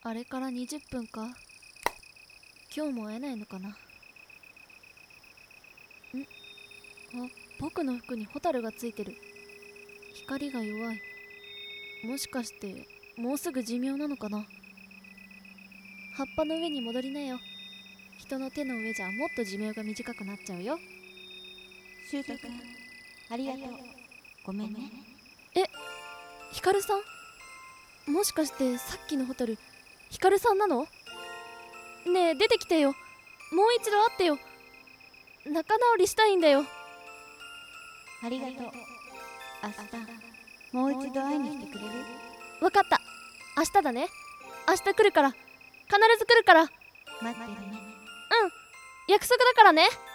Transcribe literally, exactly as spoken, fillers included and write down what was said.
あれからにじゅっぷんか。今日も会えないのかな。んあ、僕の服にホタルがついてる。光が弱い。もしかしてもうすぐ寿命なのかな。葉っぱの上に戻りなよ。人の手の上じゃもっと寿命が短くなっちゃうよ。 シュート君、ありがとう。ごめんね。 え、ヒカルさん？もしかしてさっきのホタルヒカルさんなの？ねえ出てきてよ。もう一度会ってよ。仲直りしたいんだよ。 ありがとう。明日もう一度会いに来てくれる？ わかった。明日だね。明日来るから。必ず来るから。 待ってるね。 うん、約束だからね。